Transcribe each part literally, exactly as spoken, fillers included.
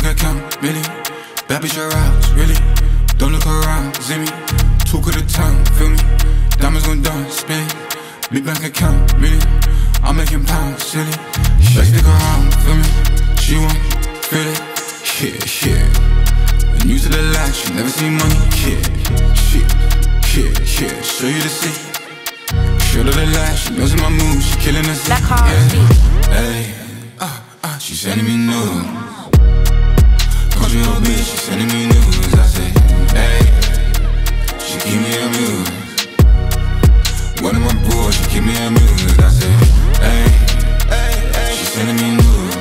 bank account, million. Bad bitch aroused, really. Don't look around, see me. Talk at a time, feel me. Diamonds gon' dance, spin. Big bank account, million. I'm making pounds, silly. Let's stick around, feel me. She won't feel it, yeah, yeah. New to the life, she never seen money, yeah, shit, yeah, yeah. Show you the city. Show her the life, she knows my moves, she killing us, yeah. Hey, ah, ah, she sending me news. Call you your bitch, she sending me news. I say, hey, she keep me amused. One of my boys, she keep me amused. I say, hey, hey, hey, she sending me news.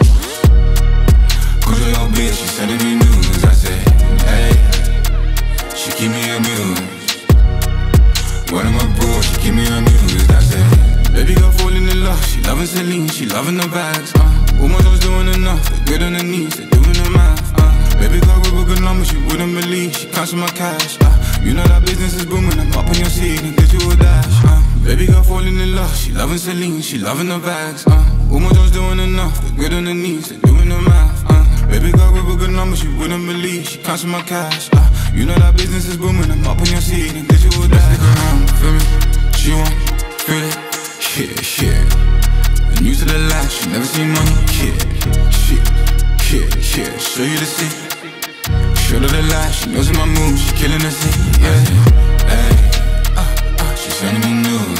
Call you your bitch, she sending me news. I say, hey, she keep me amused. One of my bros, she keep me amused. I say, baby girl falling in love. She loving Celine, she loving the bags. Uh, all my dogs doing enough, they're good on the knees, they're doing the math. Uh, baby girl with a good number, she wouldn't believe. She counts my cash. Uh, you know that business is booming. I'm up on your seat and get you a dash. Uh, baby girl falling in love. She loving Celine, she loving the bags. Uh, all my dogs doing enough, they're good on the knees, they're doing the math. Uh, baby girl with a good number, she wouldn't believe. She counts my cash. Uh, you know that business is booming. I'm up on your seat and get you a dash. Stick around, feel me? She won't feel it, yeah, yeah. New to the life, she never seen money, yeah, shit, yeah, yeah. Show you the city. Show her the life, she knows my moves, she killing the city, yeah. Hey, ah, ah, she sending me news.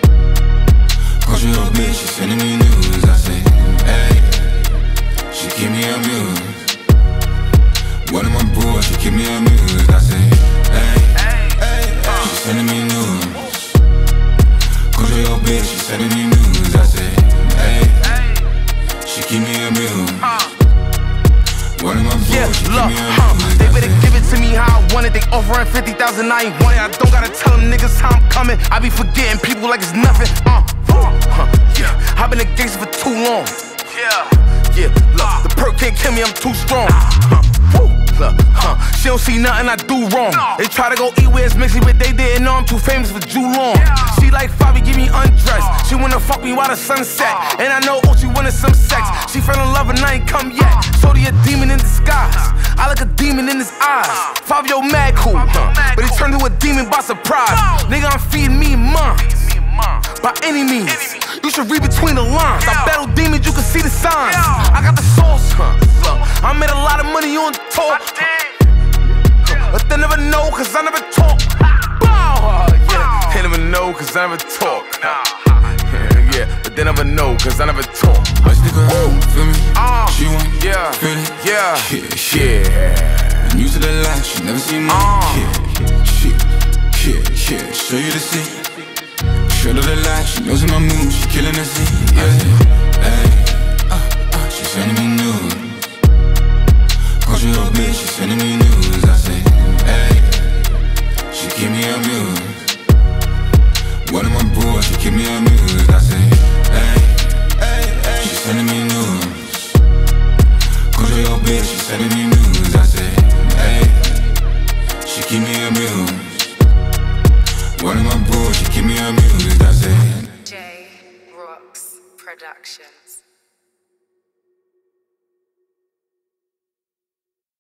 Call you your bitch, she sending me news. I say, hey, she keep me amused. One of my boys, she keep me amused. I say, hey, hey, hey, she sending me news. Call you your bitch, she sending me news. I say, hey, she keep me amused. One of my boys, yeah, she look, keep me amused. They better give it to me how I want it. They offering fifty thousand, I ain't want it. I don't gotta tell them niggas how I'm coming. I be forgetting people like it's nothing. Uh, uh, yeah, I've been a gangster for too long. Yeah, yeah, look, the perk can't kill me, I'm too strong. Uh, Look, huh, she don't see nothing I do wrong. They try to go eat where it's mixy, but they didn't know I'm too famous for too long. She like Fabi, give me undressed. She wanna fuck me while the sun set. And I know, oh, she wanted some sex. She fell in love and I ain't come yet. So they a demon in disguise. I like a demon in his eyes. Fabio mad cool, huh, but he turned to a demon by surprise. Nigga, I'm feeding me moms. By any means, you should read between the lines. I battle demons, you can see the signs. I got the sauce, huh? Look, I made a lot of money on talk, but they never know, cause I never talk. Yeah, they never know, cause I never talk. Yeah, but they never know, cause I never talk. I stick around, feel me? She won't yeah, feel it, yeah, yeah, yeah. New to the life, she never seen money, yeah, shit, yeah, yeah. Show you the city. Show her the life, she knows my moves, she killing the city, yeah. Hey, ah, ah, she sending me news. Call you your bitch, she sending me news. I say, hey, she keep me amused. One of my boys, she keep me amused. I say, hey, hey, hey, she sending me news. Call you your bitch, she sending me news. I say, hey, she keep me amused. One of my boys, she keep me amused. I say, J Rocks Production.